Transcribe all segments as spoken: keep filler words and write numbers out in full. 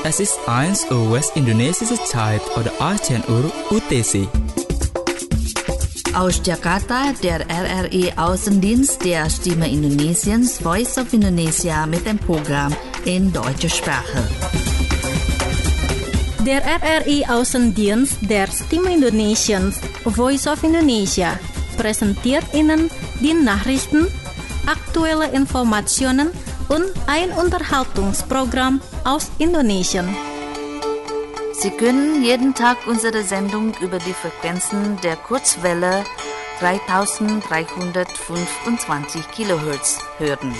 Es ist eins Uhr West-Indonesische Zeit oder achtzehn Uhr U T C. Aus Jakarta, der R R I Außendienst der Stimme Indonesiens Voice of Indonesia mit dem Programm in deutscher Sprache. Der R R I Außendienst der Stimme Indonesiens Voice of Indonesia präsentiert Ihnen die Nachrichten, aktuelle Informationen und ein Unterhaltungsprogramm aus Indonesien. Sie können jeden Tag unsere Sendung über die Frequenzen der Kurzwelle dreitausenddreihundertfünfundzwanzig Kilohertz hören.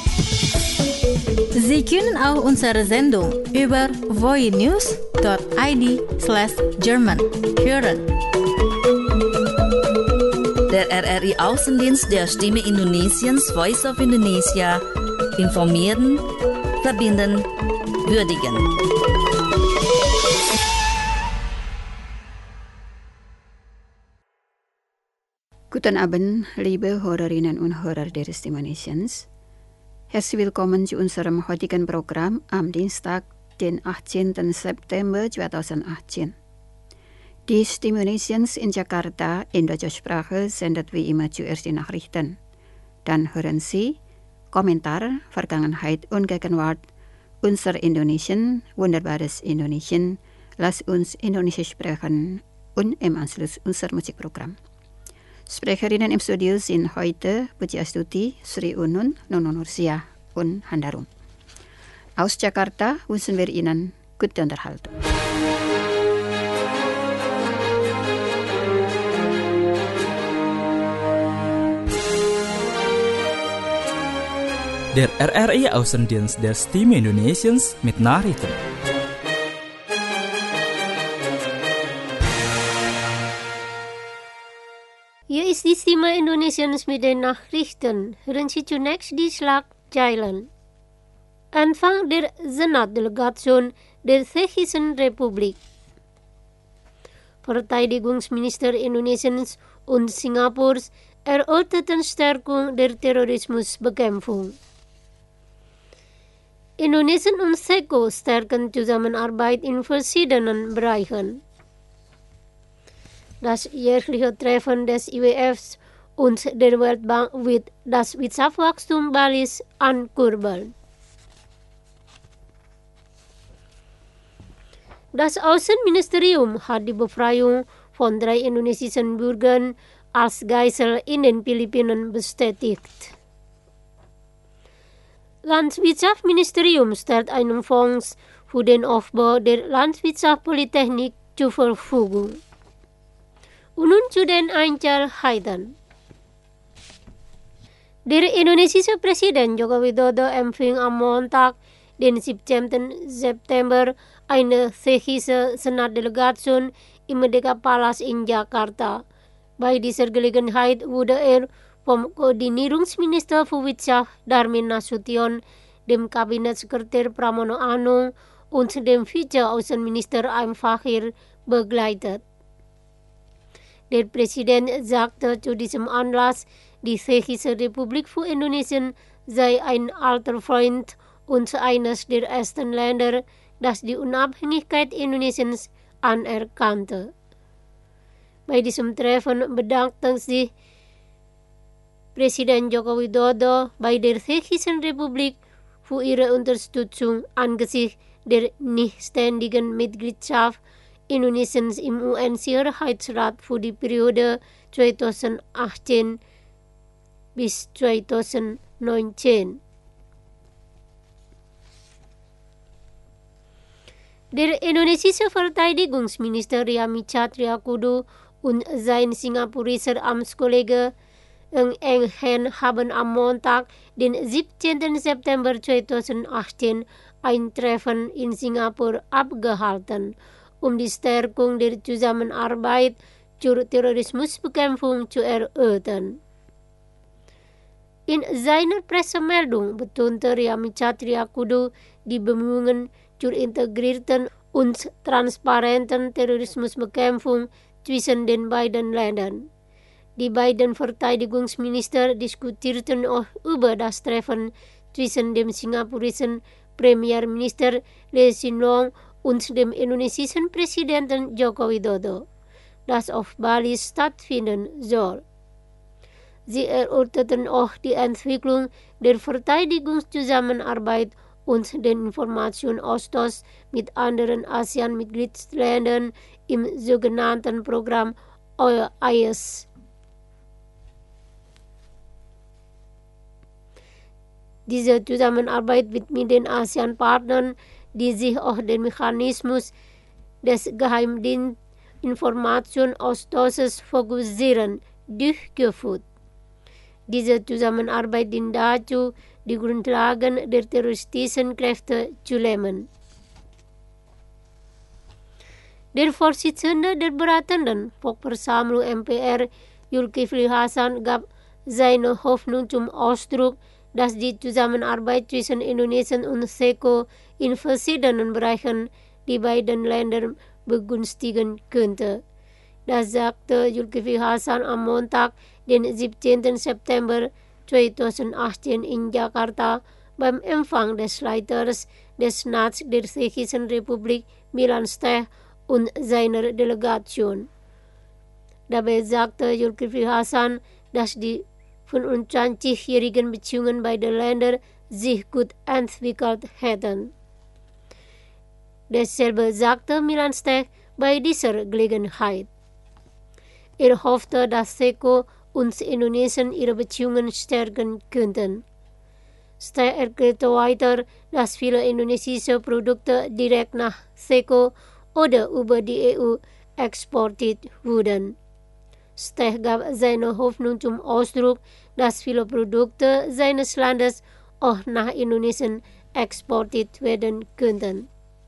Sie können auch unsere Sendung über voinews dot i d slash German hören. Der R R I Außendienst der Stimme Indonesiens Voice of Indonesia informieren, verbinden, würdigen. Guten Abend, liebe Hörerinnen und Hörer der Stimme Indonesiens. Herzlich willkommen zu unserem heutigen Programm am Dienstag, den achtzehnten September zweitausendachtzehn. Die Stimme Indonesiens in Jakarta in deutscher Sprache sendet wie immer zuerst die Nachrichten. Dann hören Sie Kommentar, Vergangenheit und Gegenwart, unser Indonesien, wunderbares Indonesien, lass uns Indonesisch sprechen und im Anschluss unser Musikprogramm. Sprecherinnen im Studio sind heute Puji Astuti, Sri Unun, Nunun Nursia und Handarum. Aus Jakarta wünschen wir Ihnen gute Unterhaltung. Der R R I Außendienst der Stimme Indonesiens mit Nachrichten. Hier ist die Stimme Indonesiens mit den Nachrichten. Hören Sie zunächst die Schlagzeilen. Anfang der Senatdelegation der Tschechischen Republik. Verteidigungsminister Indonesiens und Singapurs erörterten Stärkung der Terrorismusbekämpfung. Indonesien und Tschechien stärken Zusammenarbeit in verschiedenen Bereichen. Das jährliche Treffen des I W Fs und der Weltbank wird das Wirtschaftswachstum Balis ankurbeln. Das Außenministerium hat die Befreiung von drei indonesischen Bürgern als Geisel in den Philippinen bestätigt. Landwirtschaftsministerium stellt einen Fonds für den Aufbau der Landwirtschaftspolytechnik zur Verfügung. Und nun zu den Einzelheiten. Der indonesische Präsident Joko Widodo empfing am Montag, den siebzehnten September, eine tschechische Senatdelegation im Merdeka-Palast in Jakarta. Bei dieser Gelegenheit wurde er vom Koordinierungsminister für Wirtschaft Darmin Nasution, dem Kabinettssekretär Pramono Anung und dem Vize-Außenminister Aim Fakir begleitet. Der Präsident sagte zu diesem Anlass, die Tschechische Republik für Indonesien sei ein alter Freund und eines der ersten Länder, das die Unabhängigkeit Indonesiens anerkannte. Bei diesem Treffen bedankte sich Präsident Joko Widodo bei der Tschechischen Republik für ihre Unterstützung angesichts der nichtständigen Mitgliedschaft Indonesiens im U N-Sicherheitsrat für die Periode zweitausendachtzehn bis zweitausendneunzehn. Der indonesische Verteidigungsminister Yami Catriakudu und sein singapurischer Amtskollege Ng Eng Hen haben am Montag, den siebzehnten September zweitausendachtzehn, ein Treffen in Singapur abgehalten, um die Stärkung der Zusammenarbeit zur Terrorismusbekämpfung zu erörtern. In seiner Pressemeldung betonte Yami Catriakudu die Bemühungen zur integrierten und transparenten Terrorismusbekämpfung zwischen den beiden Ländern. Die beiden Verteidigungsminister diskutierten auch über das Treffen zwischen dem singapurischen Premierminister Lee Hsien Loong und dem indonesischen Präsidenten Joko Widodo, das auf Bali stattfinden soll. Sie erörterten auch die Entwicklung der Verteidigungszusammenarbeit und den Informationsaustausch mit anderen ASEAN-Mitgliedsländern im sogenannten Programm I A S. Diese Zusammenarbeit wird mit den ASEAN-Partnern, die sich auch den Mechanismus des Geheimdienstinformationaustausches fokussieren, durchgeführt. Diese Zusammenarbeit dient dazu, die Grundlagen der terroristischen Kräfte zu lähmen. Der Vorsitzende der beratenden Volksversammlung M P R, Zulkifli Hasan, gab seine Hoffnung zum Ausdruck, dass die Zusammenarbeit zwischen Indonesien und SECO in verschiedenen Bereichen die beiden Länder begünstigen könnte. Das sagte Zulkifli Hasan am Montag, den siebzehnten September zweitausendachtzehn in Jakarta beim Empfang des Leiters des Senats der Tschechischen Republik Milan Stech und seiner Delegation. Dabei sagte Zulkifli Hasan, dass die fünfundzwanzigjährigen Beziehungen beider Länder sich gut entwickelt hätten. Dasselbe sagte Milan Stech bei dieser Gelegenheit. Er hoffte, dass SECO und Indonesien ihre Beziehungen stärken könnten. Stech erklärte weiter, dass viele indonesische Produkte direkt nach SECO oder über die E U exportiert wurden. Stech gab seine Hoffnung zum Ausdruck, dass viele Produkte seines Landes auch nach Indonesien exportiert werden könnten.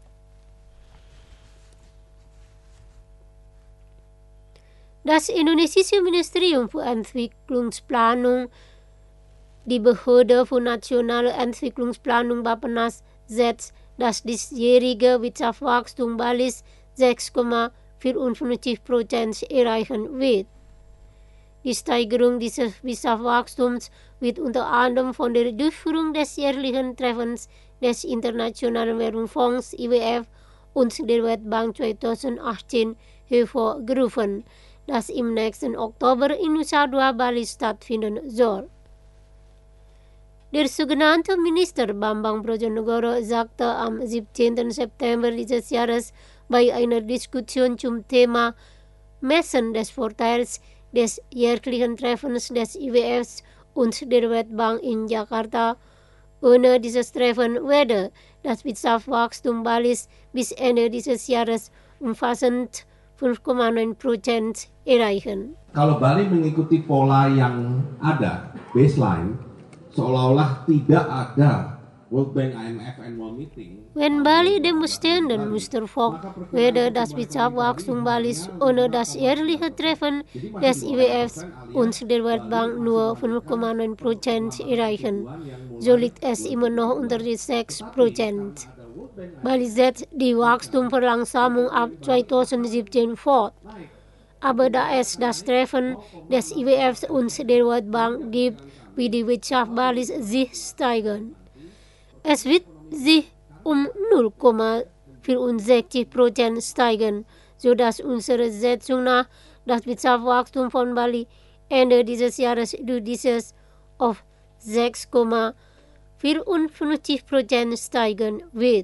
Das indonesische Ministerium für Entwicklungsplanung, die Behörde für nationale Entwicklungsplanung Bappenas, setzt das diesjährige Wirtschaftswachstum Balis sechs Komma vierundfünfzig Prozent erreichen wird. Die Steigerung dieses Wirtschaftswachstums wird unter anderem von der Durchführung des jährlichen Treffens des Internationalen Währungsfonds I W F und der Weltbank zweitausendachtzehn hervorgerufen, das im nächsten Oktober in Nusa Dua, Bali stattfinden soll. Der sogenannte Minister Bambang Brojonegoro sagte am siebzehnten September dieses Jahres bei einer Diskussion zum Thema Messen des Vorteils des jährlichen Treffens des I W Fs und der Weltbank in Jakarta, ohne dieses Treffen werde das Wirtschaftswachstum Balis bis Ende dieses Jahres umfassend fünf Komma neun Prozent erreichen. Kalau Bali mengikuti pola yang ada, baseline, seolah-olah tidak ada World Bank, I M F Annual Meeting. Wenn Bali demonstrieren müsste, werde das Wirtschaftswachstum Balis ohne das jährliche Treffen des I W Fs und der Weltbank nur fünf Komma neun Prozent erreichen. So liegt es immer noch unter die sechs Prozent. Bali setzt die Wachstumsverlangsamung ab zweitausendsiebzehn fort. Aber da es das Treffen des I W Fs und der Weltbank gibt, wird die Wirtschaft Balis sich steigern. Es wird sich um null Komma vierundsechzig Prozent steigen, sodass unserer Schätzung nach das Wirtschaftswachstum von Bali Ende dieses Jahres durch dieses auf sechs Komma vierundfünfzig Prozent steigen wird.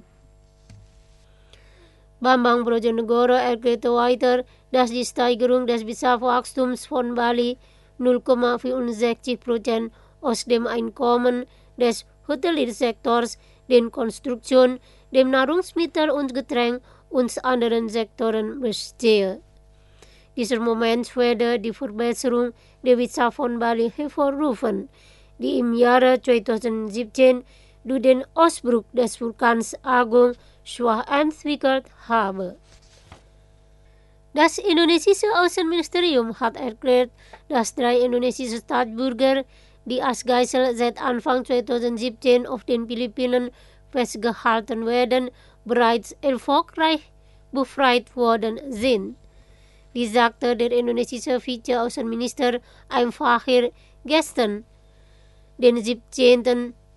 Bambang Brojonegoro erklärte weiter, dass die Steigerung des Wirtschaftswachstums von Bali null Komma vierundsechzig Prozent aus dem Einkommen des Hoteliersektors, den Konstruktion, dem Nahrungsmittel- und Getränk und anderen Sektoren bestehe. Dieser Moment werde die Verbesserung der Wirtschaft von Bali hervorrufen, die im Jahre zweitausendsiebzehn durch den Ausbruch des Vulkans Agung schwach entwickelt habe. Das indonesische Außenministerium hat erklärt, dass drei indonesische Staatsbürger, die als Geisel seit Anfang zweitausendsiebzehn auf den Philippinen festgehalten werden, bereits erfolgreich befreit worden sind. Wie sagte der indonesische Vize-Außenminister Aim Fakhr gestern, den siebzehnten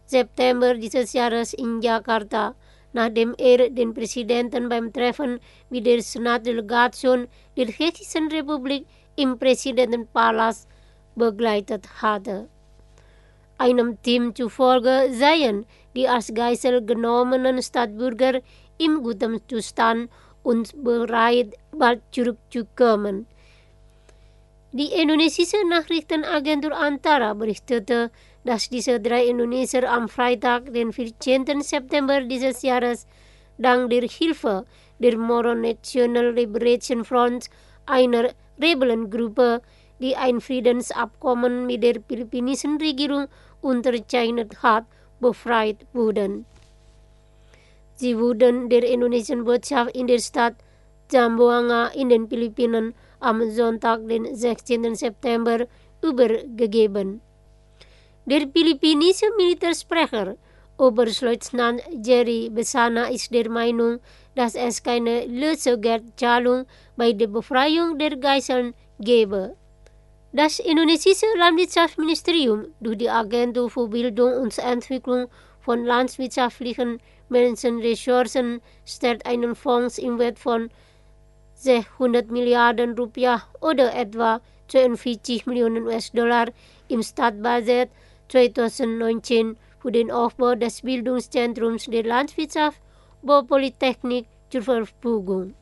September dieses Jahres in Jakarta, nachdem er den Präsidenten beim Treffen mit der Senatdelegation der Tschechischen Republik im Präsidentenpalast begleitet hatte. Einem Team zufolge seien die als Geisel genommenen Staatsbürger im guten Zustand und bereit, bald zurückzukommen. Die indonesische Nachrichtenagentur Antara berichtete, dass diese drei Indonesier am Freitag, den vierzehnten September dieses Jahres, dank der Hilfe der Moro National Liberation Front, einer Rebellengruppe, die ein Friedensabkommen mit der philippinischen Regierung unterzeichnet hat, befreit wurden. Sie wurden der indonesischen Botschaft in der Stadt Zamboanga in den Philippinen am Sonntag, den sechzehnten September, übergegeben. Der philippinische Militärsprecher, Oberstleutnant Jerry Besana, ist der Meinung, dass es keine Lösegeldzahlung bei der Befreiung der Geiseln gebe. Das indonesische Landwirtschaftsministerium durch die Agentur für Bildung und Entwicklung von landwirtschaftlichen Menschenressourcen stellt einen Fonds im Wert von sechshundert Milliarden Rupiah oder etwa zweiundvierzig Millionen U S-Dollar im Staatsbudget zweitausendneunzehn für den Aufbau des Bildungszentrums der Landwirtschaft Baupolytechnik zur Verfügung.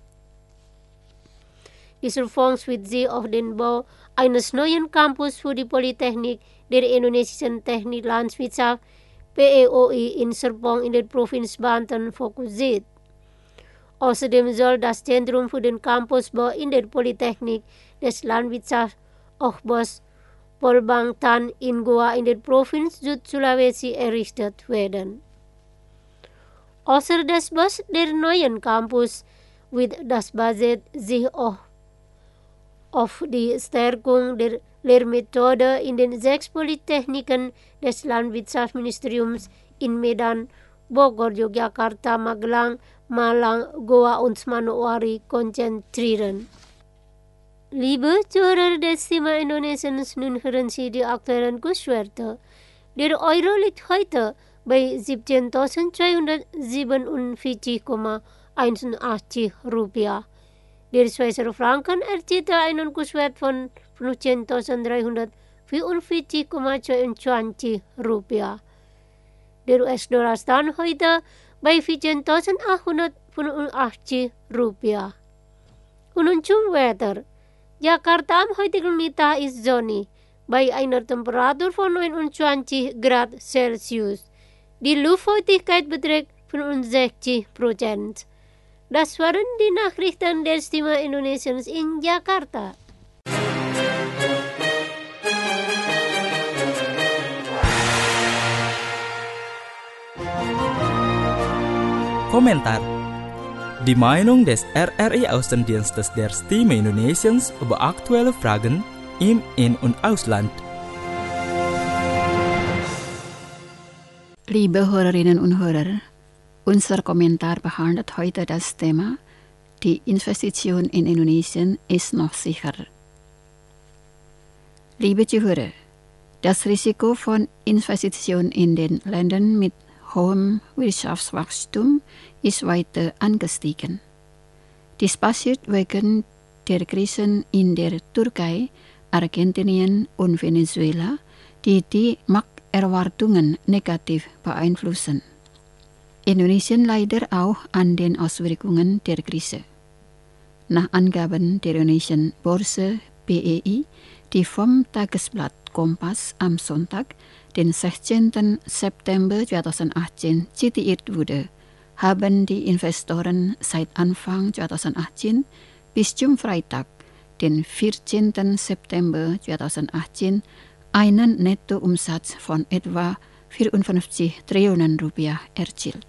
Dieser Fonds wird sich auf den Bau eines neuen Campus für die Polytechnik der indonesischen Technik Landwirtschaft P E O I in Serpong in der Provinz Banten fokussiert. Außerdem soll das Zentrum für den Campusbau in der Polytechnik des Landwirtschaftsaufbaus Polbangtan in Goa in der Provinz Süd-Sulawesi errichtet werden. Außer des Baus der neuen Campus wird das Budget sich auch auf die Stärkung der Lehrmethode in den sechs Polytechniken des Landwirtschaftsministeriums in Medan, Bogor, Yogyakarta, Magelang, Malang, Goa und Manokwari konzentrieren. Liebe Zuhörer des Thema Indonesiens, nun hören Sie die aktuellen Kurswerte. Der Euro liegt heute bei siebzehntausendzweihundertsiebenundvierzig Komma einundachtzig Rupiah. Der Schweizer Franken erzielte einen Kurswert von fünfzehntausenddreihundertvierundvierzig Komma zweiundzwanzig Rupiah. Der U S-Dollar stand heute bei vierzehntausendachthundertfünfundachtzig Rupiah. Und nun zum Wetter. Jakarta am heutigen Mittag ist sonnig, bei einer Temperatur von neunundzwanzig Grad Celsius. Die Luftfeuchtigkeit beträgt fünfundsechzig Prozent. Das waren die Nachrichten der Stimme Indonesiens in Jakarta. Komentar. Die Meinung des R R I Außendienstes der Stimme Indonesiens über aktuelle Fragen im In- und Ausland. Liebe Hörerinnen und Hörer, unser Kommentar behandelt heute das Thema: Die Investition in Indonesien ist noch sicher. Liebe Zuhörer, das Risiko von Investitionen in den Ländern mit hohem Wirtschaftswachstum ist weiter angestiegen. Dies passiert wegen der Krisen in der Türkei, Argentinien und Venezuela, die die Markterwartungen negativ beeinflussen. Indonesien leidet auch an den Auswirkungen der Krise. Nach Angaben der Indonesian Börse B E I, die vom Tagesblatt Kompas am Sonntag, den sechzehnten September zweitausendachtzehn zitiert wurde, haben die Investoren seit Anfang zweitausendachtzehn bis zum Freitag, den vierzehnten September zweitausendachtzehn, einen Nettoumsatz von etwa vierundfünfzig Trillionen Rupiah erzielt.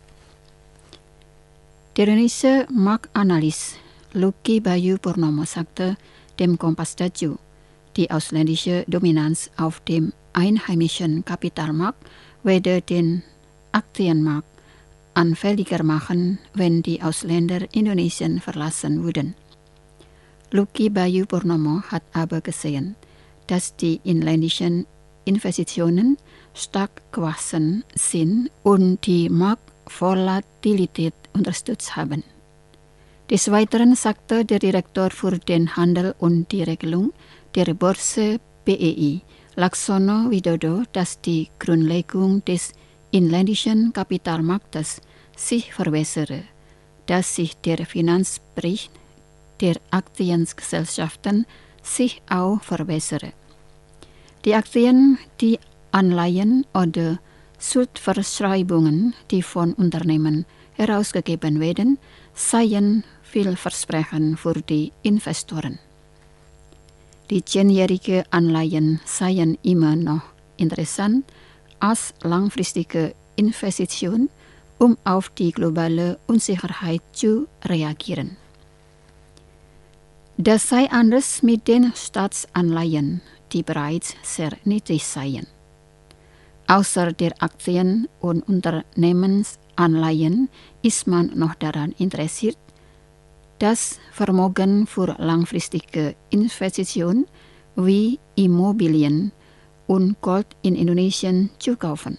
Der indonesische Marktanalyst Lucky Bayu Purnomo sagte dem Kompas dazu, die ausländische Dominanz auf dem einheimischen Kapitalmarkt werde den Aktienmarkt anfälliger machen, wenn die Ausländer Indonesien verlassen würden. Lucky Bayu Purnomo hat aber gesehen, dass die inländischen Investitionen stark gewachsen sind und die Marktvolatilität unterstützt haben. Des Weiteren sagte der Direktor für den Handel und die Regelung der Börse B E I, Laksono Widodo, dass die Grundlegung des inländischen Kapitalmarktes sich verbessere, dass sich der Finanzbericht der Aktiengesellschaften sich auch verbessere. Die Aktien, die Anleihen oder Schuldverschreibungen, die von Unternehmen herausgegeben werden, seien vielversprechend für die Investoren. Die zehnjährigen Anleihen seien immer noch interessant als langfristige Investition, um auf die globale Unsicherheit zu reagieren. Das sei anders mit den Staatsanleihen, die bereits sehr niedrig seien. Außer der Aktien- und Unternehmensanleihen ist man noch daran interessiert, das Vermögen für langfristige Investitionen wie Immobilien und Gold in Indonesien zu kaufen.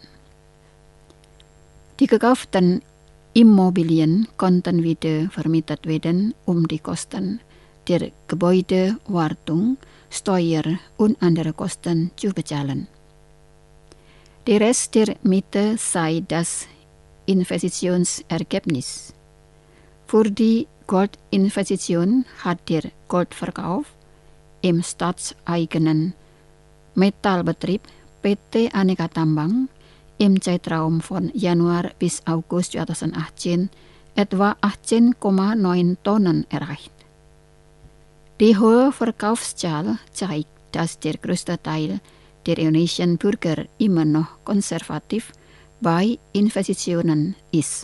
Die gekauften Immobilien konnten wieder vermietet werden, um die Kosten der Gebäudewartung, Steuer und andere Kosten zu bezahlen. Der Rest der Miete sei das Investitionsergebnis. Für die Goldinvestition hat der Goldverkauf im staatseigenen Metallbetrieb P T Aneka Tambang im Zeitraum von Januar bis August zweitausendachtzehn etwa achtzehn Komma neun Tonnen erreicht. Die hohe Verkaufszahl zeigt, dass der größte Teil der indonesischen Bürger immer noch konservativ bei Investitionen ist.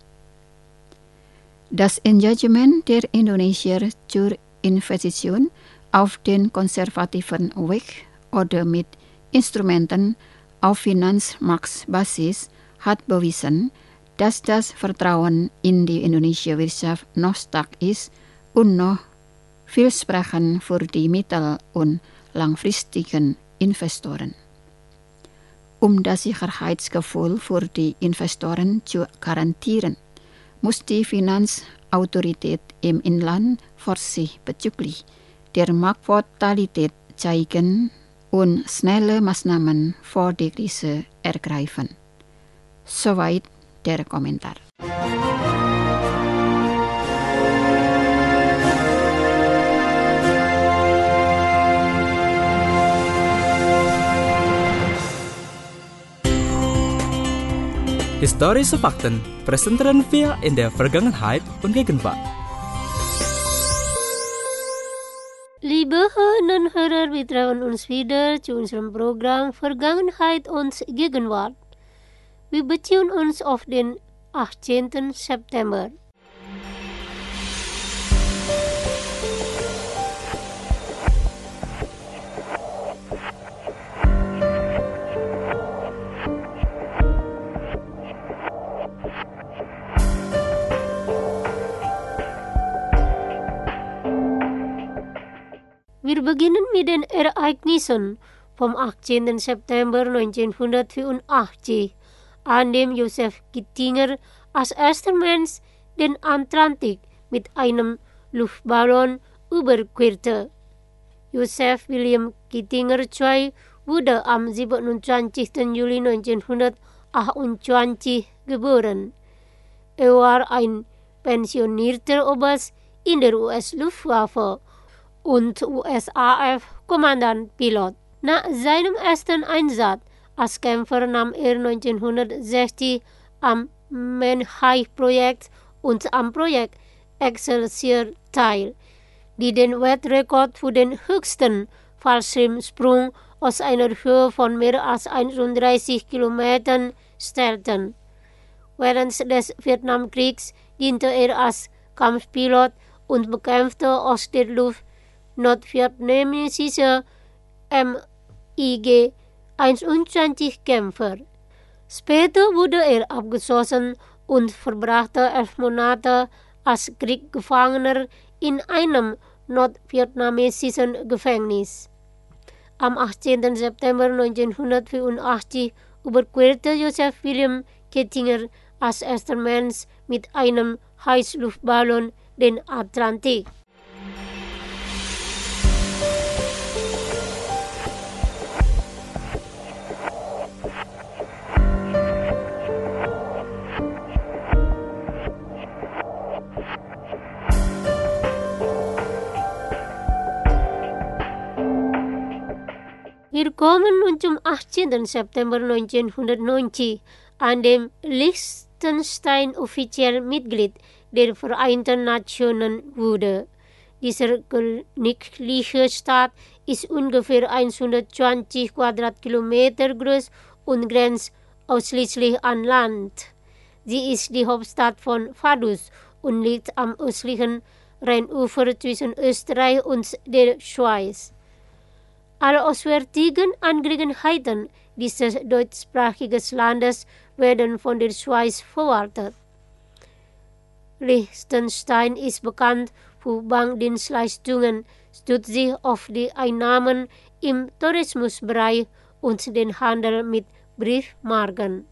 Das Engagement der Indonesier zur Investition auf den konservativen Weg oder mit Instrumenten auf Finanzmarktbasis hat bewiesen, dass das Vertrauen in die indonesische Wirtschaft noch stark ist und noch vielversprechend für die mittel- und langfristigen Investoren. Um das Sicherheitsgefühl für die Investoren zu garantieren, muss die Finanzautorität im Inland Vorsicht bezüglich der Marktvolatilität zeigen und schnelle Maßnahmen vor der Krise ergreifen. Soweit der Kommentar. Historische Fakten präsentieren wir in der Vergangenheit und Gegenwart. Liebe Hörerinnen und Hörer, wir treffen uns wieder zu unserem Programm Vergangenheit und Gegenwart. Wir beziehen uns auf den achtzehnten September. Wir beginnen mit den Ereignissen vom achtzehnten September neunzehnhundertvierundachtzig, an dem Joseph Kittinger als erster Mensch den Atlantik mit einem Luftballon überquerte. Joseph William Kittinger der Zweite wurde am siebenundzwanzigsten Juli neunzehnhundertachtundzwanzig geboren. Er war ein pensionierter Oberst in der U S-Luftwaffe und U S A F-Kommandant-Pilot. Nach seinem ersten Einsatz als Kämpfer nahm er neunzehnhundertsechzig am Menhai-Projekt und am Projekt Excelsior teil, die den Weltrekord für den höchsten Fallschirmsprung aus einer Höhe von mehr als einunddreißig Kilometern stellten. Während des Vietnamkriegs diente er als Kampfpilot und bekämpfte aus der Luft nordvietnamesische M I G einundzwanzig Kämpfer. Später wurde er abgeschossen und verbrachte elf Monate als Kriegsgefangener in einem nordvietnamesischen Gefängnis. Am achtzehnten September neunzehnhundertvierundachtzig überquerte Joseph William Kettinger als erster Mensch mit einem Heißluftballon den Atlantik. Wir kommen nun zum achtzehnten September neunzehnhundertneunzig, an dem Liechtenstein offiziell Mitglied der Vereinten Nationen wurde. Dieser königliche Staat ist ungefähr hundertzwanzig Quadratkilometer groß und grenzt ausschließlich an Land. Sie ist die Hauptstadt von Vaduz und liegt am östlichen Rheinufer zwischen Österreich und der Schweiz. Alle auswärtigen Angelegenheiten dieses deutschsprachigen Landes werden von der Schweiz verwaltet. Liechtenstein ist bekannt für Bankdienstleistungen, stützt sich auf die Einnahmen im Tourismusbereich und den Handel mit Briefmarken.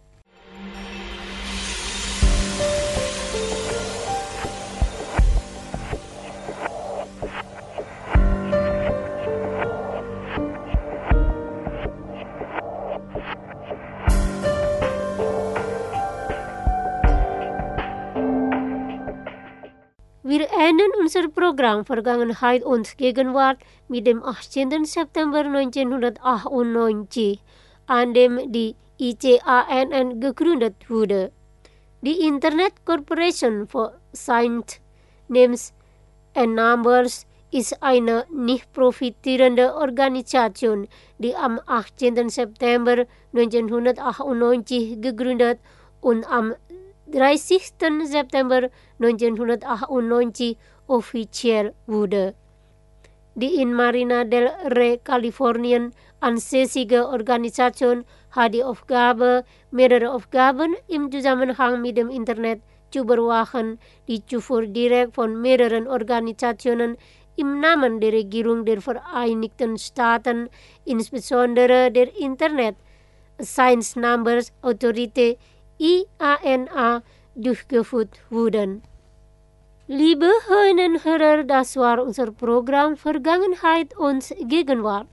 Wir enden unser Programm Vergangenheit und Gegenwart mit dem achtzehnten September neunzehnhundertachtundneunzig, an dem die I C A N N gegründet wurde. Die Internet Corporation for Science, Names and Numbers ist eine nicht profitierende Organisation, die am achtzehnten September neunzehnhundertachtundneunzig gegründet und am dreißigsten September neunzehnhundertachtundneunzig offiziell wurde. Die in Marina del Rey, Kalifornien ansässige Organisation hat die Aufgabe, mehrere Aufgaben im Zusammenhang mit dem Internet zu überwachen, die zuvor direkt von mehreren Organisationen im Namen der Regierung der Vereinigten Staaten, insbesondere der Internet Science Numbers Authority I A N A, durchgeführt wurden. Liebe Hörerinnen und Hörer, das war unser Programm Vergangenheit und Gegenwart.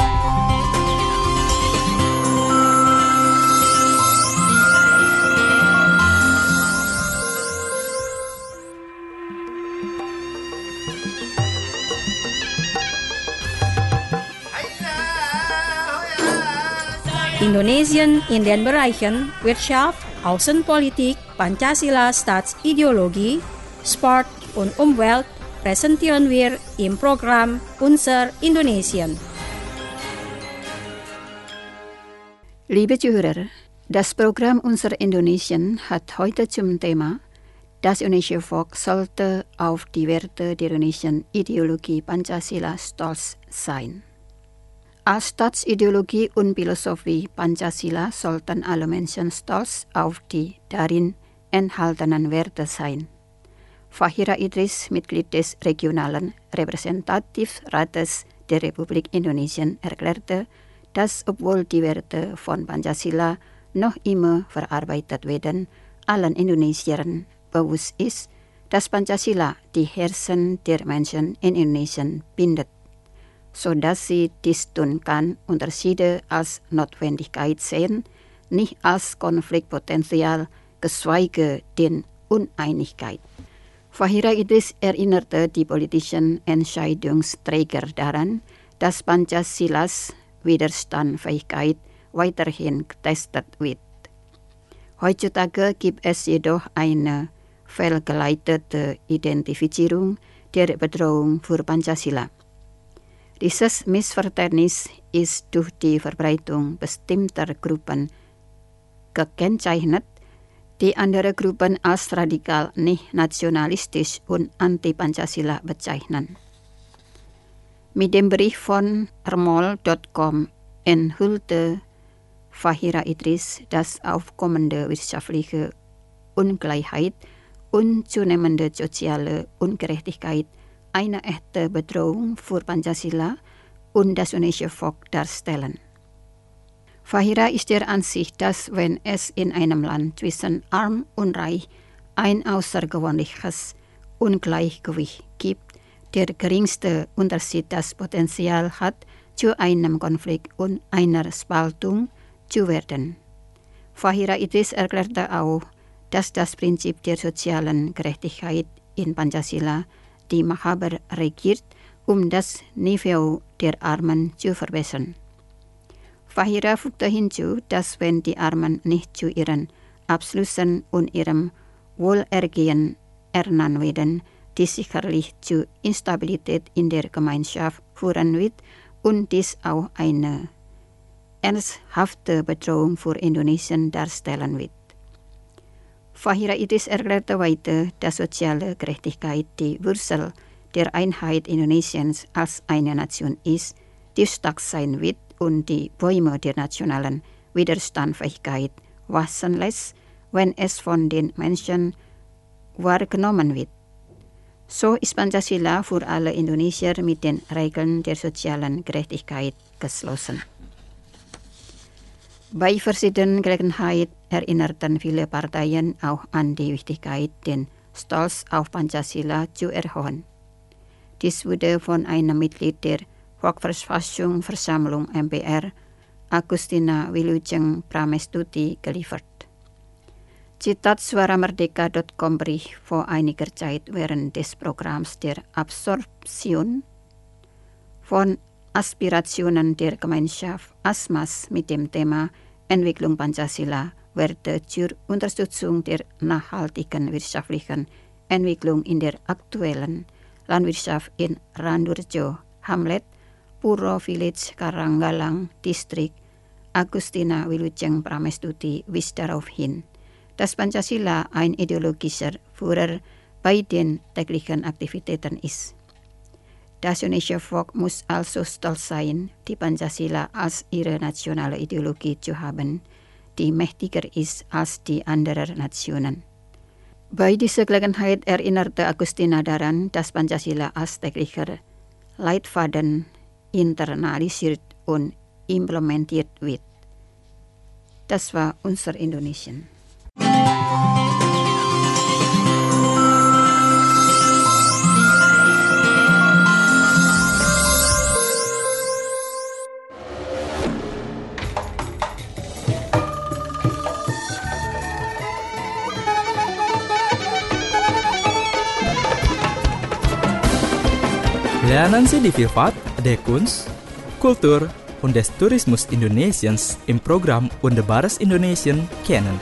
Indonesien in den Bereichen Wirtschaft, Außenpolitik, Pancasila Staatsideologie, Sport und Umwelt präsentieren wir im Programm Unser Indonesien. Liebe Zuhörer, das Programm Unser Indonesien hat heute zum Thema: Das indonesische Volk sollte auf die Werte der indonesischen Ideologie Pancasila stolz sein. Als Staatsideologie und Philosophie Pancasila sollten alle Menschen stolz auf die darin enthaltenen Werte sein. Fahira Idris, Mitglied des Regionalen Repräsentativrates der Republik Indonesien, erklärte, dass obwohl die Werte von Pancasila noch immer verarbeitet werden, allen Indonesiern bewusst ist, dass Pancasila die Herzen der Menschen in Indonesien bindet, sodass sie dies tun kann, Unterschiede als Notwendigkeit sehen, nicht als Konfliktpotenzial, geschweige denn Uneinigkeit. Fahira Idris erinnerte die politischen Entscheidungsträger daran, dass Pancasilas Widerstandsfähigkeit weiterhin getestet wird. Heutzutage gibt es jedoch eine fehlgeleitete Identifizierung der Bedrohung für Pancasila. Dieses Missverständnis ist durch die Verbreitung bestimmter Gruppen gekennzeichnet, die andere Gruppen als radikal nicht nationalistisch und anti-Pancasila bezeichnen. Mit dem Bericht von Ermol Punkt com enthüllte Fahira Idris, dass aufkommende wirtschaftliche Ungleichheit und zunehmende soziale Ungerechtigkeit eine echte Bedrohung für Pancasila und das indonesische Volk darstellen. Fahira ist der Ansicht, dass wenn es in einem Land zwischen arm und reich ein außergewöhnliches Ungleichgewicht gibt, der geringste Unterschied das Potenzial hat, zu einem Konflikt und einer Spaltung zu werden. Fahira Idris erklärte auch, dass das Prinzip der sozialen Gerechtigkeit in Pancasila die Mahaber regiert, um das Niveau der Armen zu verbessern. Fahira fügte hinzu, dass wenn die Armen nicht zu ihren Abschlüssen und ihrem Wohlergehen ernannt werden, dies sicherlich zu Instabilität in der Gemeinschaft führen wird und dies auch eine ernsthafte Bedrohung für Indonesien darstellen wird. Fahira Idris erklärte weiter, dass soziale Gerechtigkeit die Wurzel der Einheit Indonesiens als eine Nation ist, die stark sein wird und die Bäume der nationalen Widerstandsfähigkeit wachsen lässt, wenn es von den Menschen wahrgenommen wird. So ist Pancasila für alle Indonesier mit den Regeln der sozialen Gerechtigkeit geschlossen. Bei verschiedenen Gelegenheiten erinnerten viele Parteien auch an die Wichtigkeit, den Stolz auf Pancasila zu erhöhen. Dies wurde von einem Mitglied der Volksversammlung M P R, Agustina Wilujeng Pramestuti, geliefert. Zitat suara merdeka dot com bericht vor einiger Zeit während des Programms der Absorption von Aspirationen der Gemeinschaft ASMAS mit dem Thema Entwicklung Pancasila werde zur Unterstützung der nachhaltigen wirtschaftlichen Entwicklung in der aktuellen Landwirtschaft in Randurjo, Hamlet, Puro Village, Karanggalang, Distrik, Agustina Wilujeng Pramestuti wies darauf hin, dass Pancasila ein ideologischer Führer bei den täglichen Aktivitäten ist. Das indonesische Volk muss also stolz sein, die Pancasila als ihre nationale Ideologie zu haben, die mächtiger ist als die anderen Nationen. Bei dieser Gelegenheit erinnerte Agustina daran, dass Pancasila als täglicher Leitfaden internalisiert und implementiert wird. Das war unser Indonesien. Lernen Sie die Vielfalt der Kunst, Kultur und des Tourismus Indonesiens im Programm Wunderbares Indonesien kennen.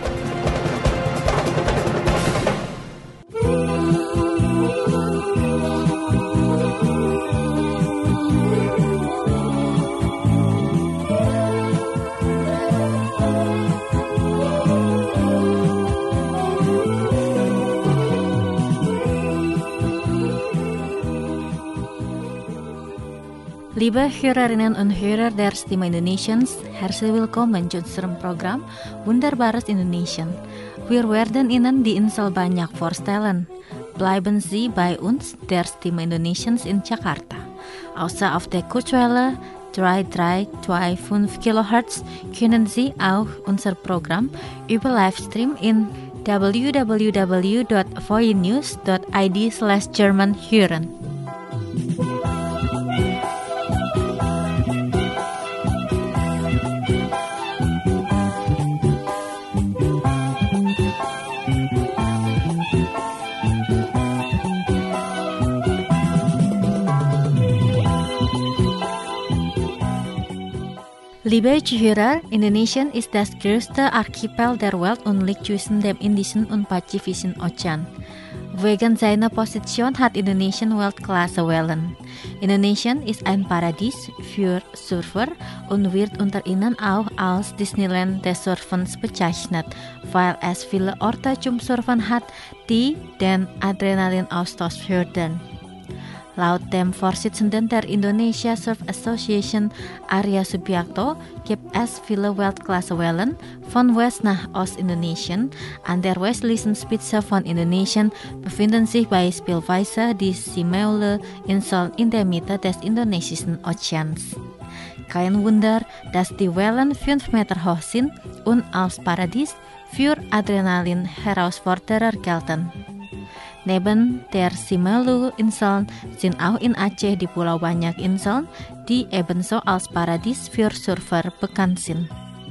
Liebe Hörerinnen und Hörer der Stimme Indonesiens, herzlich willkommen zu unserem Programm Wunderbares Indonesien. Wir werden Ihnen die Insel Banyak vorstellen. Bleiben Sie bei uns, der Stimme Indonesiens in Jakarta. Außer auf der Kurzwelle drei drei zwei fünf Kilohertz können Sie auch unser Programm über Livestream in w w w dot voinews dot i d slash German hören. Liebe Zuhörer, Indonesien ist das größte Archipel der Welt und liegt zwischen dem Indischen und Pazifischen Ozean. Wegen seiner Position hat Indonesien Weltklasse Wellen. Indonesien ist ein Paradies für Surfer und wird unter ihnen auch als Disneyland des Surfens bezeichnet, weil es viele Orte zum Surfen hat, die den Adrenalinaustausch fördern. Laut dem Vorsitzenden der Indonesia Surf Association, Arya Subiakto, gibt es viele Weltklasse-Wellen von West nach Ostindonesien. An der westlichen Spitze von Indonesien befinden sich beispielsweise die Simeulue-Inseln in der Mitte des Indonesischen Ozeans. kein Wunder, dass die Wellen fünf Meter hoch sind und als Paradies für Adrenalin-Herausforderer gelten. Neben der Simeulue-Inseln sind auch in Aceh di Pulau Banyak Inseln, die ebenso als Paradies für Surfer bekannt sind.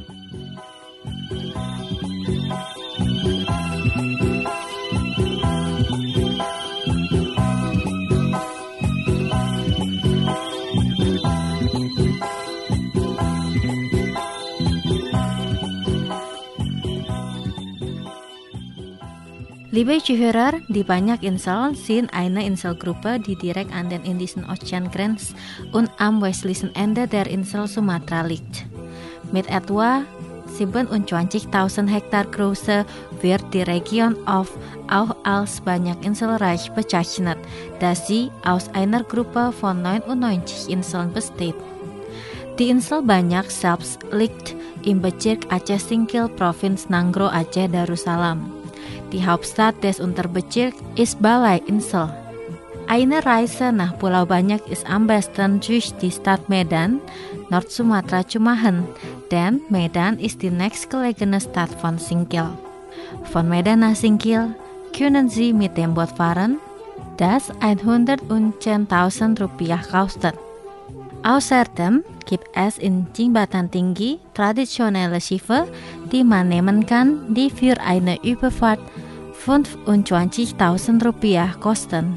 Liebe Zuhörer, die Banyak Inseln sind eine Inselgruppe, die direkt an den Indischen Ozean grenzt und am westlichen Ende der Insel Sumatra liegt. Mit etwa siebenundzwanzigtausend Hektar Größe wird die Region oft auch als Banyak Inselreich bezeichnet, da sie aus einer Gruppe von neunundneunzig Inseln besteht. Die Insel Banyak selbst liegt im Bezirk Aceh Singkil, Provinz Nanggroe, Aceh Darussalam. Die Hauptstadt des Unterbezirks ist Balai Insel. Eine Reise nach Pulau Banyak ist am besten durch die Stadt Medan, Nord-Sumatra zu machen, denn Medan ist die nächstgelegene Stadt von Singkil. Von Medan nach Singkil können Sie mit dem Boot fahren, das hundertzehntausend Rupiah kostet. Außerdem gibt es in Jembatan Tinggi traditionelle Schiffe, die man nehmen kann, die für eine Überfahrt fünfundzwanzigtausend Rupiah kosten.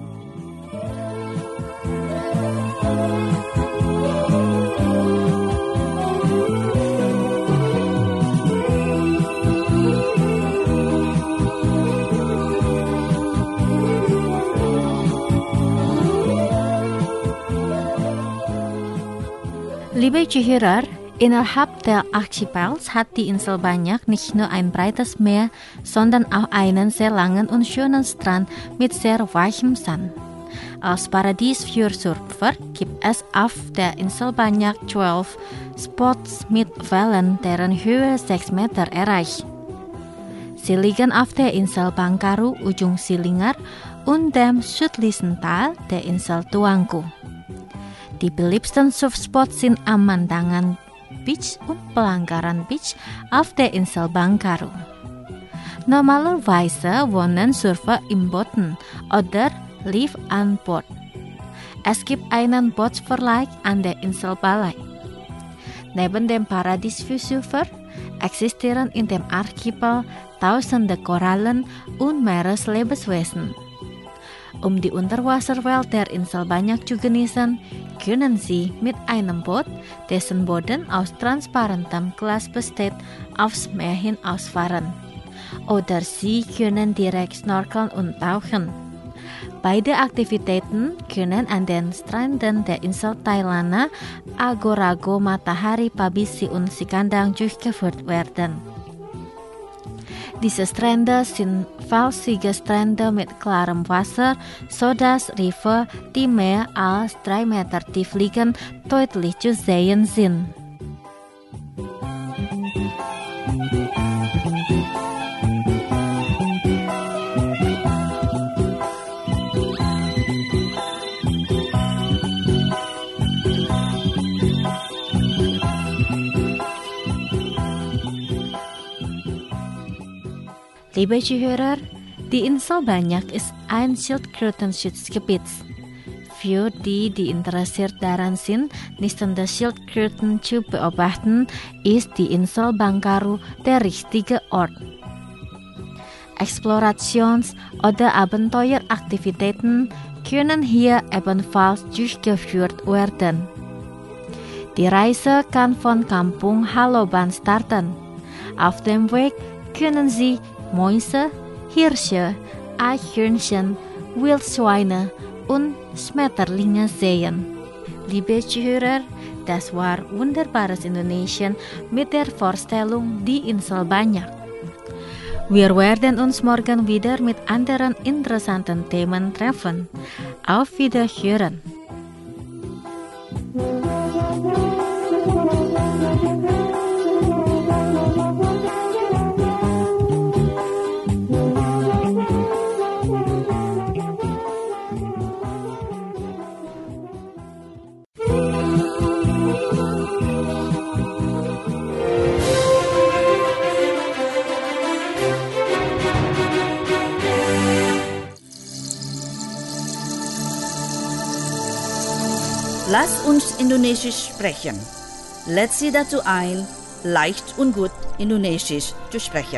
Liebe Zuhörer, innerhalb der Archipels hat die Insel Banyak nicht nur ein breites Meer, sondern auch einen sehr langen und schönen Strand mit sehr weichem Sand. Als Paradies für Surfer gibt es auf der Insel Banyak zwölf Spots mit Wellen, deren Höhe sechs Meter erreicht. Sie liegen auf der Insel Bangkaru, Ujung Silinger und dem südlichen Teil der Insel Tuangku. Die beliebtesten Surfspots sind Amandangan Beach und Pelanggaran Beach auf der Insel Bangkaru. Normalerweise wohnen Surfer in Booten oder live an Bord. Es gibt einen Bootsverleih an der Insel Balai. Neben dem Paradies für Surfer existieren in dem Archipel tausende Korallen und Meereslebewesen. Um die Unterwasserwelt der Insel Banyak zu genießen, können Sie mit einem Boot, dessen Boden aus transparentem Glas besteht, aufs Meer hinausfahren. Oder Sie können direkt snorkeln und tauchen. Beide Aktivitäten können an den Stränden der Insel Tailana, Agorago, Matahari, Pabisi und Sikandang durchgeführt werden. Diese Strände sind falsige Strände mit klarem Wasser, sodass Riffe, die mehr als drei Meter tief liegen, deutlich zu sehen sind. Liebe Zuhörer, die Insel Banyak ist ein Schildkrötenschutzgebiet. Für die, die interessiert daran sind, nistende Schildkröten zu beobachten, ist die Insel Bangkaru der richtige Ort. Explorations- oder Abenteueraktivitäten können hier ebenfalls durchgeführt werden. Die Reise kann von Kampung Haloban starten. Auf dem Weg können Sie Mäuse, Hirsche, Eichhörnchen, Wildschweine und Schmetterlinge sehen. Liebe Zuhörer, das war wunderbares Indonesien mit der Vorstellung Die Insel Banyak. Wir werden uns morgen wieder mit anderen interessanten Themen treffen. Auf Wiederhören! Lass uns Indonesisch sprechen. Let's sie dazu ein, leicht und gut Indonesisch zu sprechen.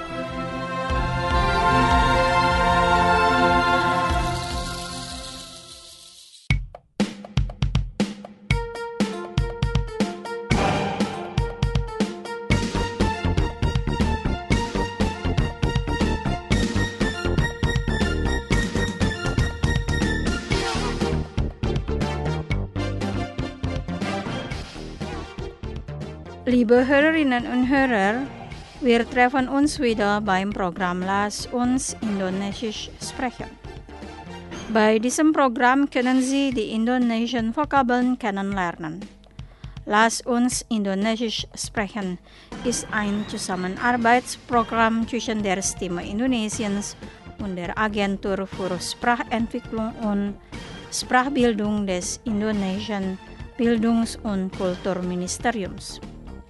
Liebe Hörerinnen und Hörer, wir treffen uns wieder beim Programm Lass uns Indonesisch sprechen. Bei diesem Programm können Sie die indonesischen Vokabeln kennenlernen. Lass uns Indonesisch sprechen ist ein Zusammenarbeitsprogramm zwischen der Stimme Indonesiens und der Agentur für Sprachentwicklung und Sprachbildung des Indonesischen Bildungs- und Kulturministeriums.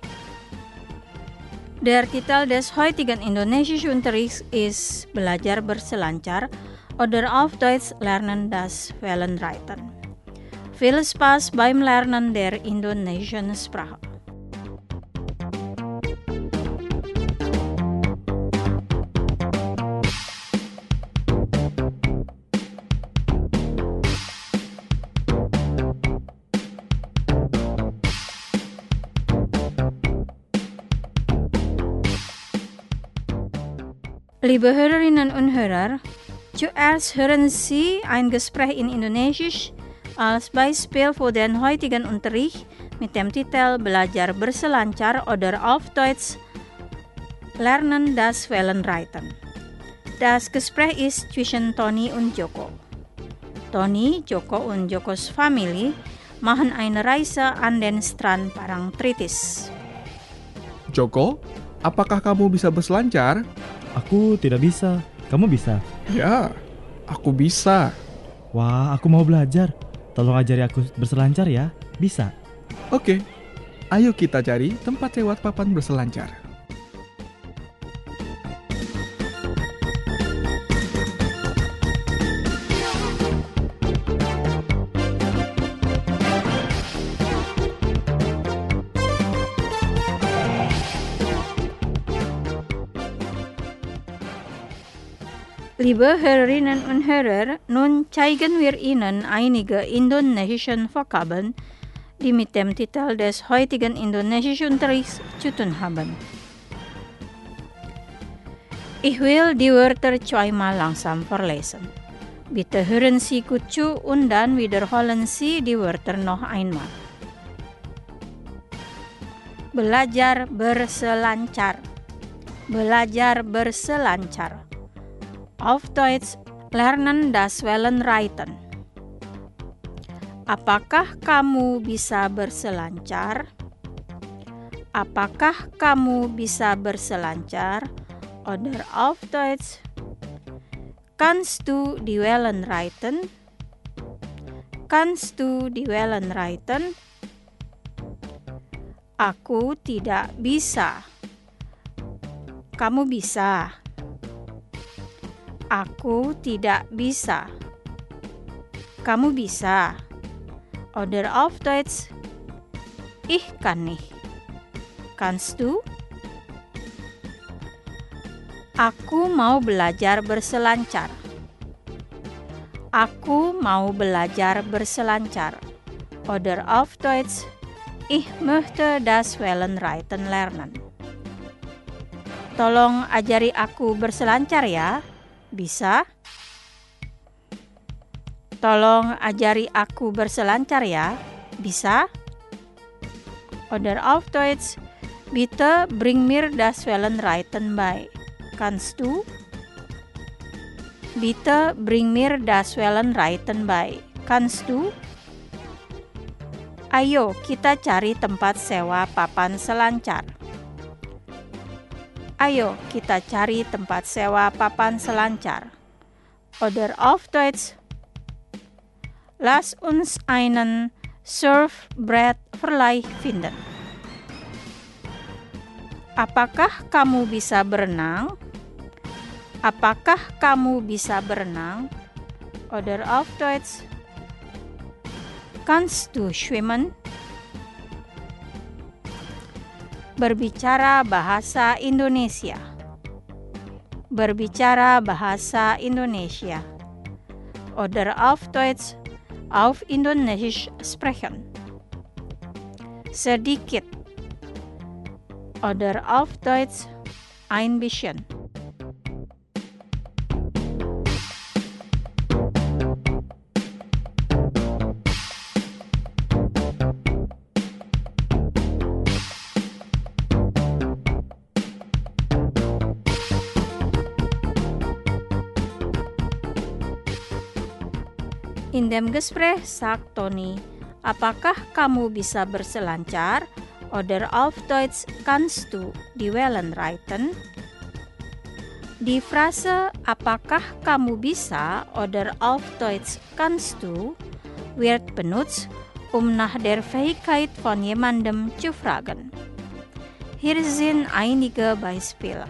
Der Titel des heutigen Indonesischunterrichts ist Belajar berselancar oder auf Deutsch Lernen das Wellenreiten. Viel Spaß beim Lernen der indonesischen Sprache. Liebe Hörerinnen und Hörer, zuerst hören Sie ein Gespräch in Indonesisch als Beispiel für den heutigen Unterricht mit dem Titel Belajar berselancar oder auf Deutsch Lernen das Wellenreiten. Das Gespräch ist zwischen Tony und Joko. Tony, Joko und Jokos Familie machen eine Reise an den Strand Parangtritis. Joko, apakah kamu bisa berselancar? Aku tidak bisa. Kamu bisa? Ya, aku bisa. Wah, aku mau belajar. Tolong ajari aku berselancar ya. Bisa? Oke, ayo kita cari tempat sewa papan berselancar. Liebe Hörerinnen und Hörer, nun zeigen wir Ihnen einige indonesische Vokabeln, die mit dem Titel des heutigen Indonesischunterrichts zu tun haben. Ich will die Wörter zweimal langsam vorlesen. Bitte hören Sie gut zu und dann wiederholen Sie die Wörter noch einmal. Belajar berselancar. Belajar berselancar. Auf Deutsch Lernen das Wellenreiten. Apakah kamu bisa berselancar? Apakah kamu bisa berselancar? Oder auf Deutsch Kannst du die Wellen reiten? Kannst du die Wellen reiten? Aku tidak bisa. Kamu bisa. Aku tidak bisa. Kamu bisa. Oder auf Deutsch Ich kann nicht. Kannst du? Aku mau belajar berselancar. Aku mau belajar berselancar. Oder auf Deutsch Ich möchte das Wellenreiten lernen. Tolong ajari aku berselancar ya. Bisa? Tolong ajari aku berselancar ya. Bisa? Oder auf Deutsch Bitte bring mir das Wellenreiten bei. Kannst du? Bitte bring mir das Wellenreiten bei. Kannst du? Ayo kita cari tempat sewa papan selancar. Ayo kita cari tempat sewa papan selancar. Oder auf Deutsch Lass uns einen Surfbrettverleih finden. Apakah kamu bisa berenang? Apakah kamu bisa berenang? Oder auf Deutsch Kannst du schwimmen? Berbicara bahasa Indonesia. Berbicara bahasa Indonesia. Oder auf Deutsch auf Indonesisch sprechen. Sedikit. Oder auf Deutsch ein bisschen. In dem Gespräch sagt Toni, apakah kamu bisa berselancar? Oder auf Deutsch kannst du die Wellen reiten? Die Phrase apakah kamu bisa oder auf Deutsch kannst du wird benutzt, um nach der Fähigkeit von jemandem zu fragen. Hier sind einige Beispiele.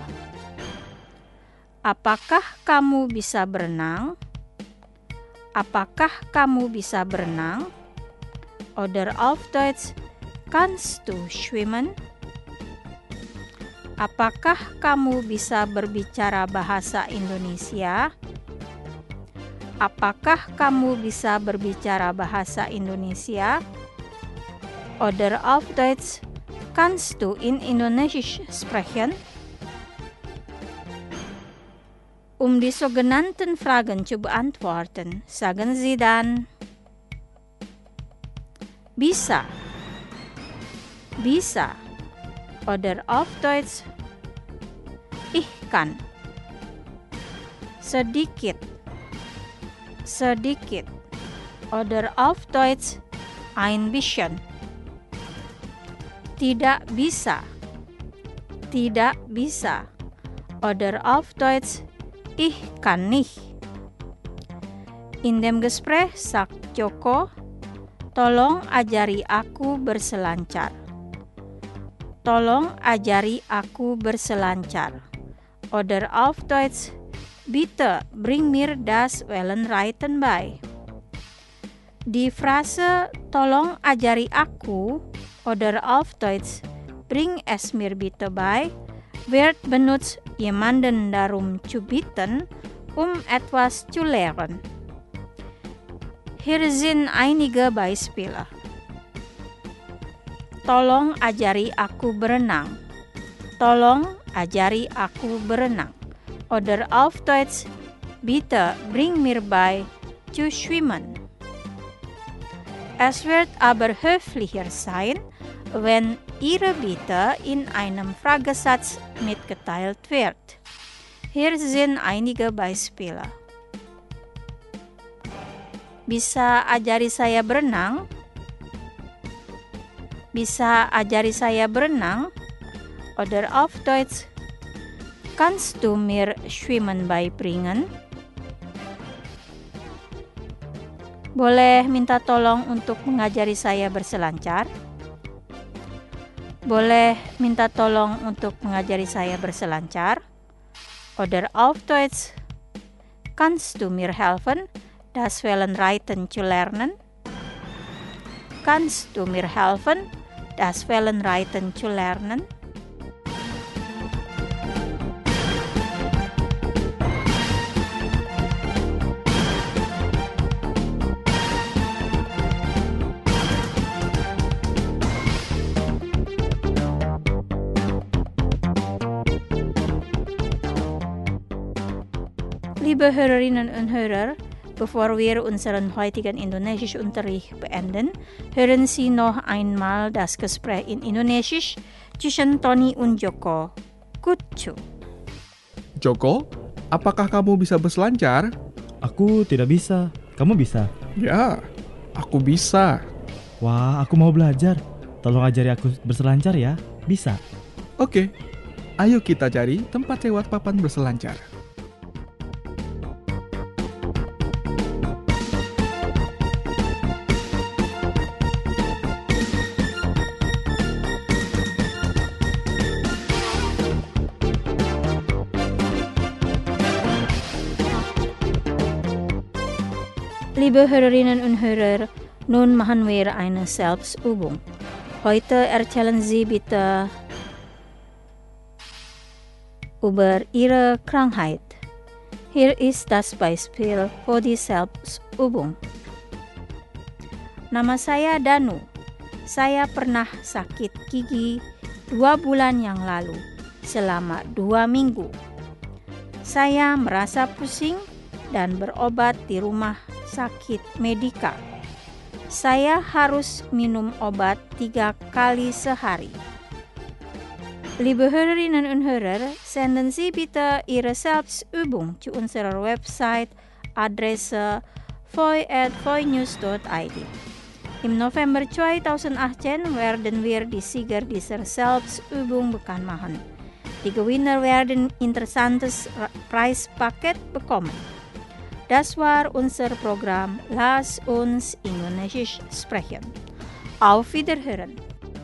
Apakah kamu bisa berenang? Apakah kamu bisa berenang? Oder auf Deutsch, kannst du schwimmen? Apakah kamu bisa berbicara bahasa Indonesia? Apakah kamu bisa berbicara bahasa Indonesia? Oder auf Deutsch, kannst du in Indonesisch sprechen? Um die sogenannten Fragen zu beantworten, sagen Sie dann bisa, bisa, oder auf Deutsch ich kann, sedikit, sedikit, oder auf Deutsch ein bisschen, tidak bisa, tidak bisa, oder auf Deutsch ich kann nicht. In dem Gespräch sagt Joko, tolong ajari aku berselancar. Tolong ajari aku berselancar. Oder auf Deutsch, bitte bring mir das Wellenreiten bei. Die Phrase tolong ajari aku oder auf Deutsch bring es mir bitte bei wird benutzt, jemanden darum zu bitten, um etwas zu lernen. Hier sind einige Beispiele. Tolong ajari aku berenang. Tolong ajari aku berenang. Oder auf Deutsch, bitte bring mir bei zu schwimmen. Es wird aber höflicher sein, wenn Ihre Bitte in einem Fragesatz mitgeteilt wird. Hier sind einige Beispiele. Bisa ajari saya berenang? Bisa ajari saya berenang? Oder auf Deutsch, kannst du mir schwimmen beibringen? Boleh minta tolong untuk mengajari saya berselancar? Boleh minta tolong untuk mengajari saya berselancar? Oder auf Deutsch, kannst du mir helfen, das Wellenreiten zu lernen? Kannst du mir helfen, das Wellenreiten zu lernen? Liebe Hörerinnen und Hörer, bevor wir unseren heutigen Indonesischunterricht beenden, hören Sie noch einmal das Gespräch in Indonesisch zwischen Toni und Joko. Gut zu. Joko, apakah kamu bisa berselancar? Aku tidak bisa. Kamu bisa? Ya, aku bisa. Wah, aku mau belajar. Tolong ajari aku berselancar ya. Bisa? Oke, ayo kita cari tempat lewat papan berselancar. Liebe Hörerinnen und Hörer, Nun machen wir eine Selbstübung. Heute erzählen Sie bitte über Ihre Krankheit. Hier ist das Beispiel für die Selbstübung. Nama saya Danu. Saya pernah sakit gigi dua bulan yang lalu, selama dua minggu. Saya merasa pusing dan berobat di rumah sakit Medika. Saya harus minum obat tiga kali sehari. Liebe Hörerinnen und Hörer, senden Sie bitte Ihre Selbstübung zu unserer Website Adresse voi at voinews dot i d. Im November zweitausendachtzehn werden wir die Sieger dieser Selbstübung bekannt machen. Die Gewinner werden interessantes Preispaket bekommen. Das war unser Programm Lass uns Indonesisch sprechen. Auf Wiederhören.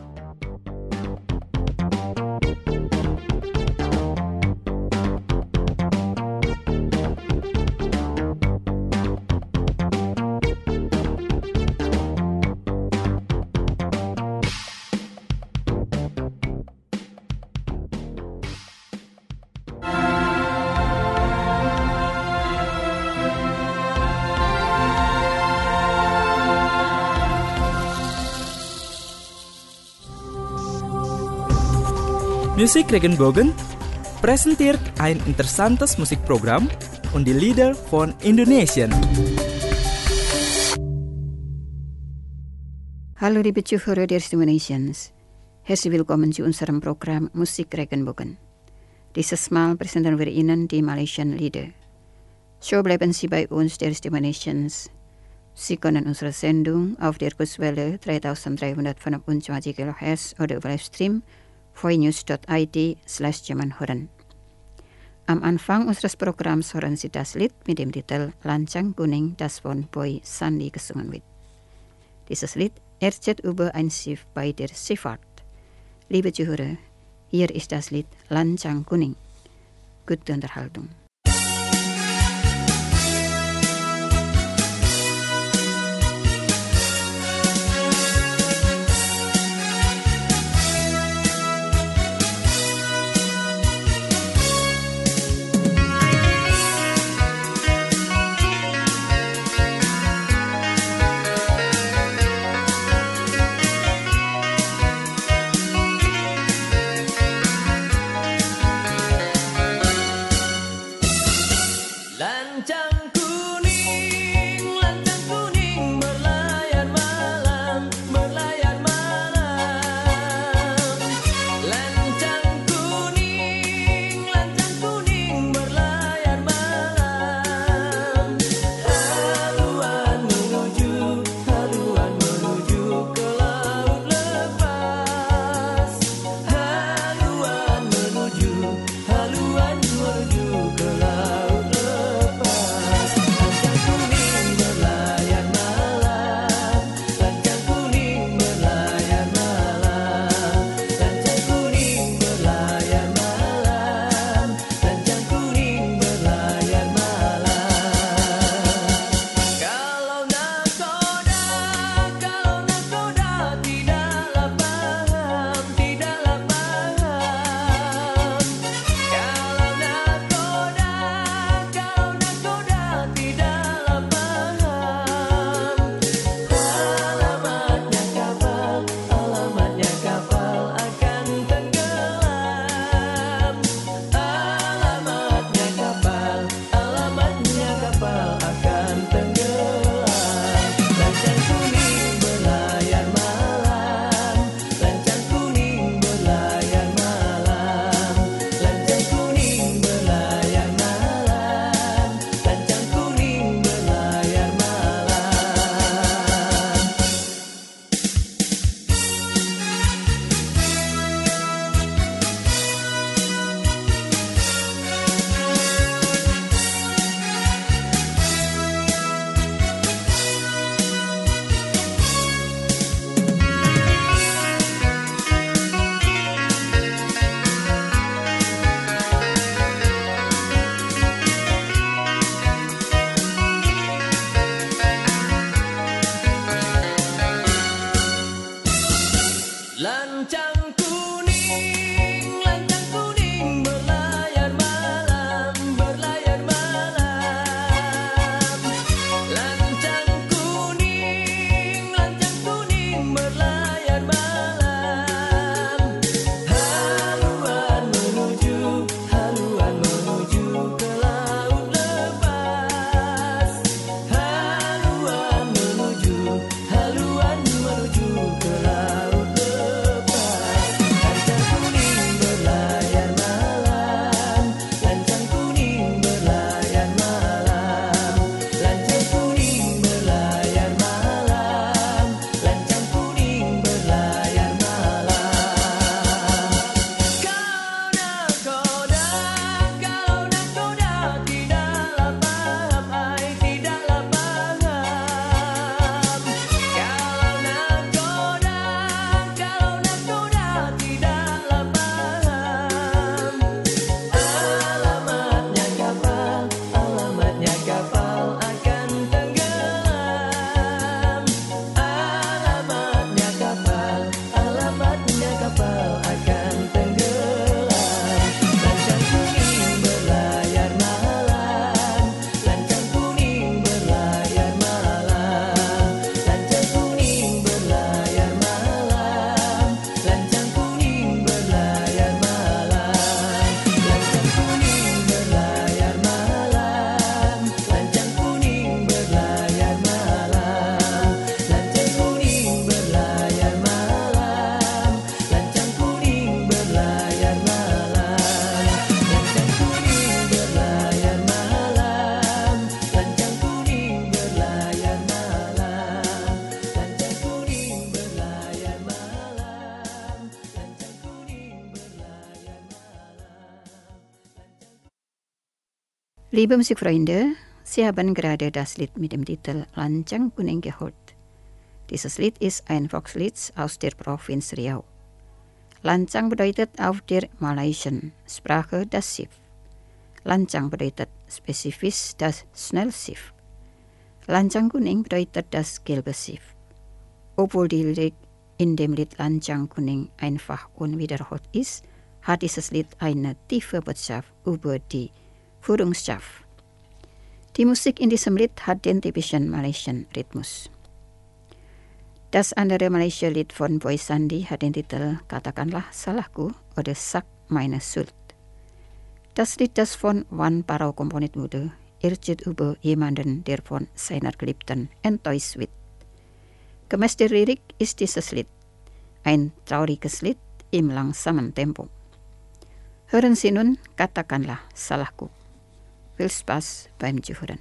Musik Regenbogen präsentiert ein interessantes Musikprogramm und die Lieder von Indonesien. Hallo liebe Zuhörer der Indonesians. Herzlich willkommen zu unserem Programm Musik Regenbogen. Dieses Mal präsentieren wir Ihnen die Malaysian Lieder. So bleiben Sie bei uns der Indonesians. Sie können unsere Sendung auf der Kurswelle dreitausenddreihundertfünfundzwanzig Kilohertz oder über Livestream voinews dot i d slash Jerman hören. Am Anfang unseres Programms hören Sie das Lied mit dem Titel Lancang Kuning, das von Boy Sandi gesungen wird. Dieses Lied erzählt über ein Schiff bei der Schifffahrt. Liebe Zuhörer, hier ist das Lied Lancang Kuning. Gute Unterhaltung. Liebe Musikfreunde, Sie haben gerade das Lied mit dem Titel Lancang Kuning gehört. Dieses Lied ist ein Volkslied aus der Provinz Riau. Lancang bedeutet auf der malaysischen Sprache das Schiff. Lancang bedeutet spezifisch das Schnellschiff. Lancang Kuning bedeutet das gelbe Schiff. Obwohl die Lyrik in dem Lied Lancang Kuning einfach unwiederholt ist, hat dieses Lied eine tiefe Botschaft über die Führungskraft. Die Musik in diesem Lied hat den typischen Malaysian Rhythmus. Das andere Malaysia Lied von Boy Sandi hat den Titel Katakanlah Salahku oder Sag meine Schuld. Das Lied, das von Wan Parau komponiert wurde, erzählt über jemanden, der von seiner Geliebten enttäuscht wird. Gemäß der Lirik ist dieses Lied ein trauriges Lied im langsamen Tempo. Hören Sie nun Katakanlah Salahku. Viel Spaß beim Zuhören.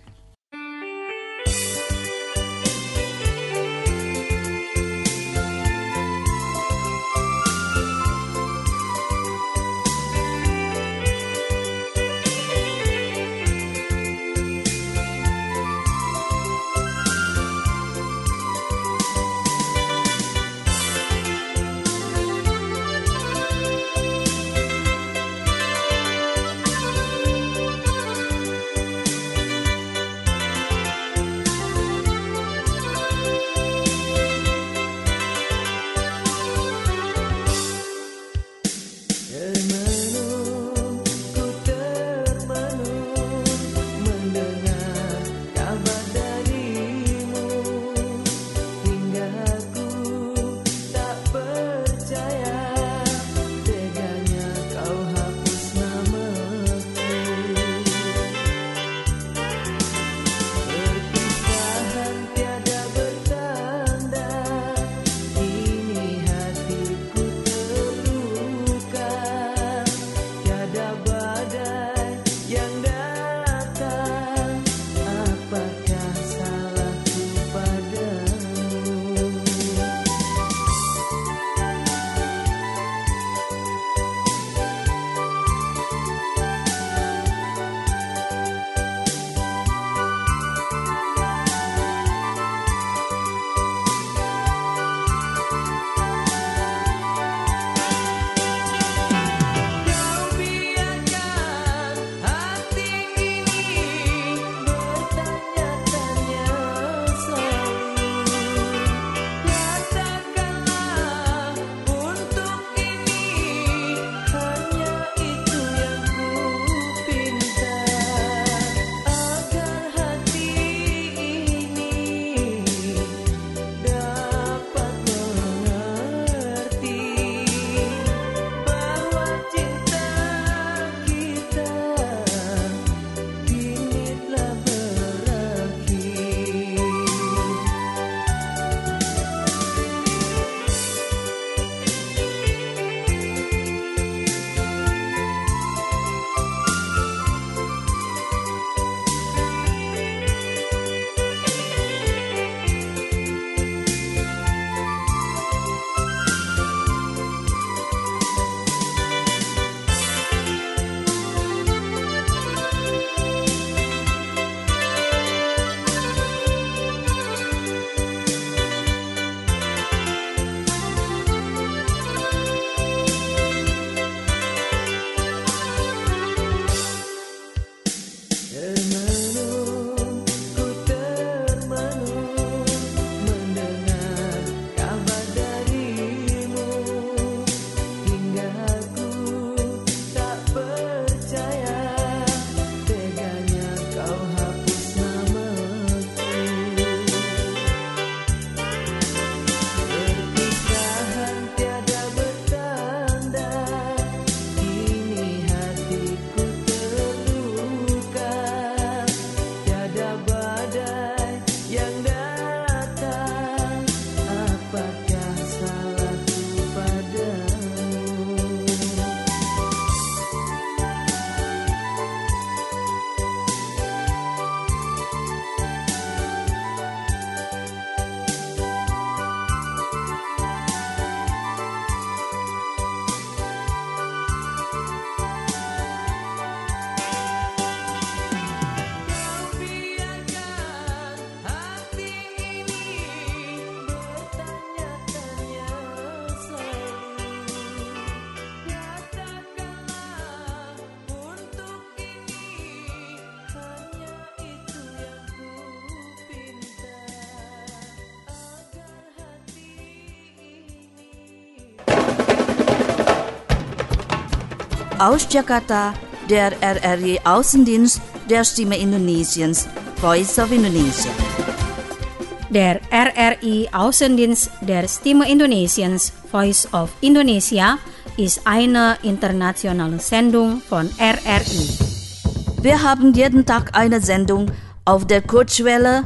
Aus Jakarta, der R R I Außendienst der Stimme Indonesiens, Voice of Indonesia. Der R R I Außendienst der Stimme Indonesiens, Voice of Indonesia, ist eine internationale Sendung von R R I. Wir haben jeden Tag eine Sendung auf der Kurzwelle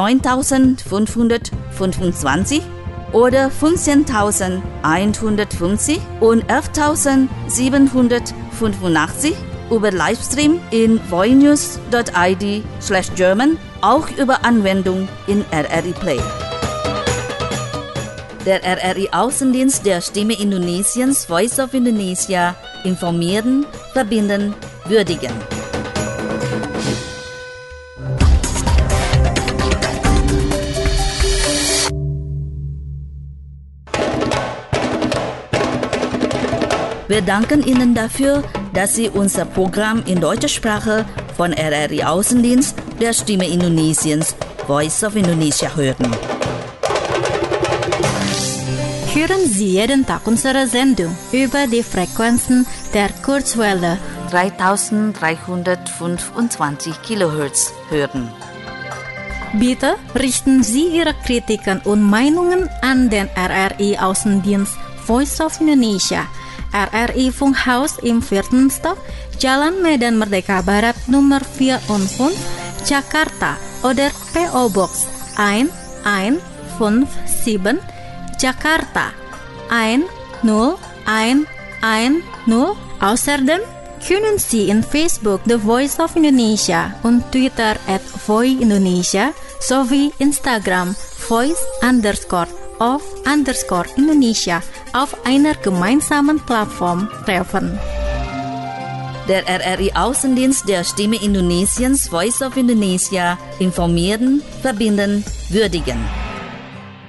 neuntausendfünfhundertfünfundzwanzig oder fünfzehntausendeinhundertfünfzig und elftausendsiebenhundertfünfundachtzig über Livestream in voinews dot I D slash German, auch über Anwendung in R R I Play. Der R R I Außendienst der Stimme Indonesiens, Voice of Indonesia, informieren, verbinden, würdigen. Wir danken Ihnen dafür, dass Sie unser Programm in deutscher Sprache von R R I Außendienst der Stimme Indonesiens, Voice of Indonesia hören. Hören Sie jeden Tag unsere Sendung über die Frequenzen der Kurzwelle dreitausenddreihundertfünfundzwanzig Kilohertz hören. Bitte richten Sie Ihre Kritiken und Meinungen an den R R I Außendienst Voice of Indonesia, R R I Funkhaus im vierten Stock, Jalan Medan Merdeka Barat Nummer vierundfünfzig, Jakarta, oder P O Box eins eins fünf sieben, Jakarta eins null eins eins null. Außerdem können Sie in Facebook The Voice of Indonesia und Twitter at Voi Indonesia sowie Instagram Voice underscore of underscore Indonesia auf einer gemeinsamen Plattform treffen. Der R R I Außendienst der Stimme Indonesiens, Voice of Indonesia, informieren, verbinden, würdigen.